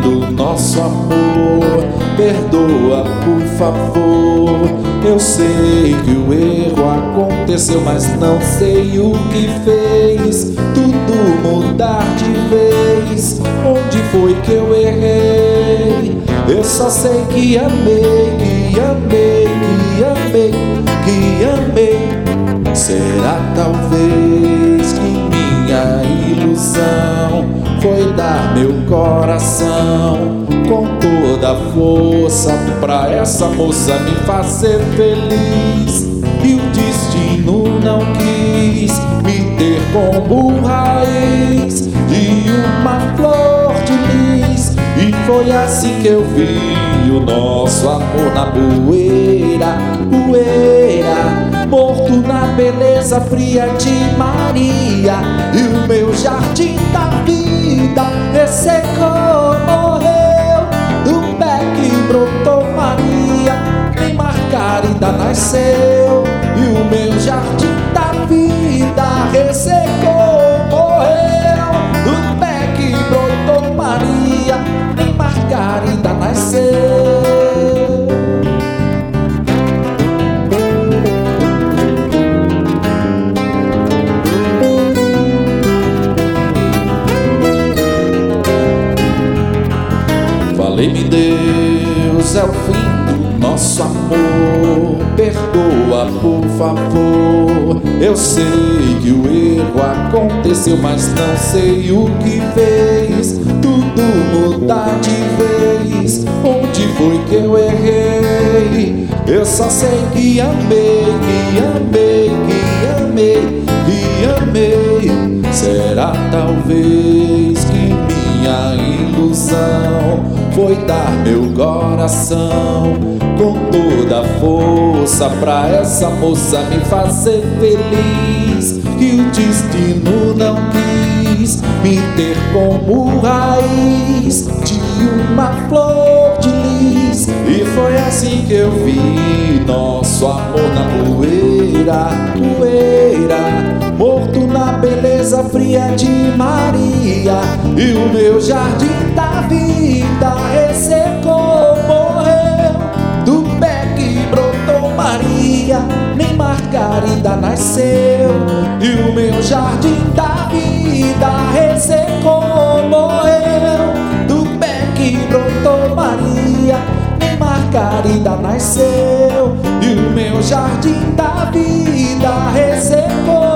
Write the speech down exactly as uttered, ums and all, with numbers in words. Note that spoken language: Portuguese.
do nosso amor. Perdoa, por favor. Eu sei que o erro aconteceu, mas não sei o que fez tudo mudar de vez. Onde foi que eu errei? Eu só sei que amei, que amei, que amei, que amei. Será talvez que minha ilusão foi dar meu coração com toda a força pra essa moça me fazer feliz. E o destino não quis me ter como raiz de uma flor de lis. E foi assim que eu vi o nosso amor na poeira, poeira, morto na beleza fria de Maria. E o meu jardim da vida ressecou, morreu. Do pé que brotou Maria, nem Margarida nasceu. E o meu jardim da vida ressecou, morreu. Do pé que brotou Maria, nem Margarida nasceu. Falei-me, Deus, é o fim do nosso amor. Perdoa, por favor. Eu sei que o erro aconteceu, mas não sei o que fez tudo mudar de vez. Onde foi que eu errei? Eu só sei que amei, que amei, que amei, que amei. Será talvez que minha ilusão foi dar meu coração com toda a força pra essa moça me fazer feliz. E o destino não quis me ter como raiz de uma flor de lis. E foi assim que eu vi nosso amor na poeira, poeira, morto na beleza fria de Maria. E o meu jardim da vida ressecou, morreu. Do pé que brotou Maria, nem Margarida nasceu. E o meu jardim da vida ressecou, morreu. Do pé que brotou Maria, nem Margarida nasceu. E o meu jardim da vida ressecou,